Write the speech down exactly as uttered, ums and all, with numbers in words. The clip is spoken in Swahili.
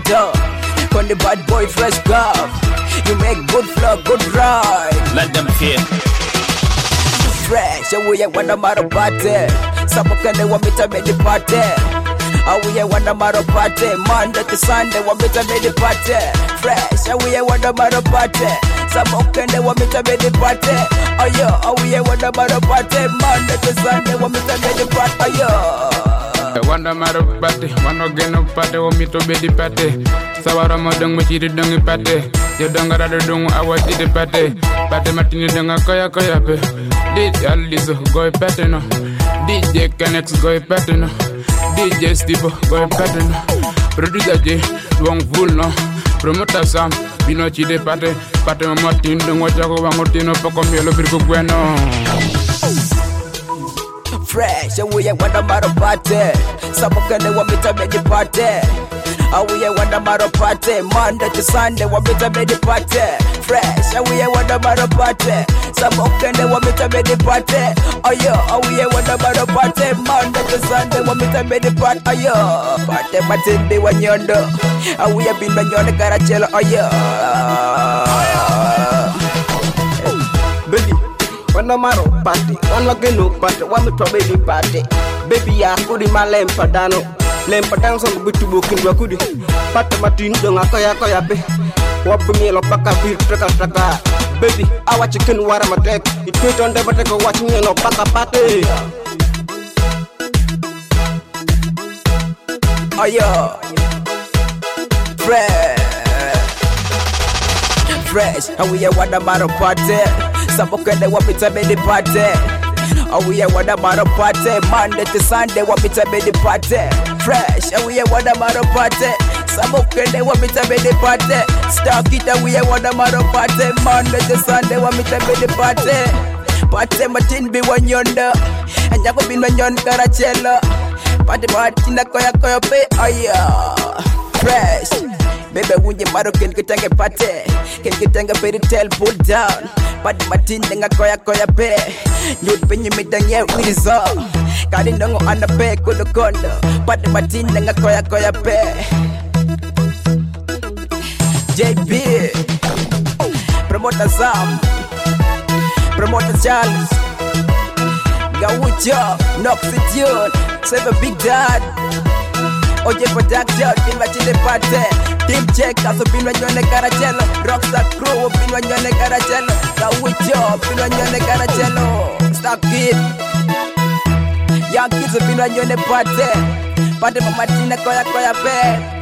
Nyanda. On the bad boy fresh cup. You make good flow, good ride. Let them feel fresh, we ain't wanna matter party. Some can they want me to make the party. Oh, we ain't wanna matter party. Monday to Sunday, want me to make the party. Fresh, we ain't wanna matter party. Some can they want me to make the party. Oh yeah, oh we ain't wanna matter party. Monday to Sunday, want me to make the party. Oh yeah. I wanna matter party, wanna get no party, want me to be the party. Sawara mo dong mo chiri dong i party. You don't gotta do I want the party. Party matini dong a koya koya pe. D J Aliso go party no. D J Canex go party no. D J Steve go party no. Producer J Wong Full no. Promoter Sam Bino chide party. Party mo matin dong wa jago wa motino poko mielo birko bueno. Fresh, and we ain't wanna matter party. Some can they want me to make the party. And we ain't wanna matter party. Monday to Sunday, want me to make the party. Fresh, and we ain't wanna matter party. Some can they want me to make the party. Oh yeah, and we ain't wanna matter party. Monday to Sunday, want me to make the party. Oh yeah, party matin be one yonder. And we have been when you're the Caracella. Oh yeah, baby. Wanna maro party, wanna get no party, wanna to baby party. Baby ya kudi ma lempa dano, lempa dano so bitu bukin dua kudi. Party matin dong akoya koya be, wabu mielo paka bir traka traka. Baby, awa chicken wara matek, it wait on the bateko watching you no paka party. Oh yeah, fresh, fresh, and we ain't wanna matter party. Some can they want me to make the party. Oh, we ain't wanna matter party. Monday to Sunday, want me to make the party. Fresh, and we ain't wanna matter party. Some can they want me to make the party. Stock it, and we ain't wanna matter party. Monday to Sunday, want me to make the party. Party, my tin be one yonder. And you go be one yonder, Caracella. Party, party, na koya koya pay. Oh, yeah. Fresh. Baby, when you matter, can get a party. Can get a fairy tale pull down. But Martin nga koya koya pe. You penny me dang yeah with his all. Kali nongo ana pe kudo kondo. But Martin nga koya koya pe. J B Promoter Sam, Promoter Charles, Gawucho, Noxitune, Save a Big Dad. Oye production, bin wachile party. Team check, aso bin wanyone Caracella. Rockstar crew, bin wanyone Caracella. Gawucho, bin wanyone Caracella. Stop kid. Young kids, bin wanyone party. Party mama tina koya koya pe.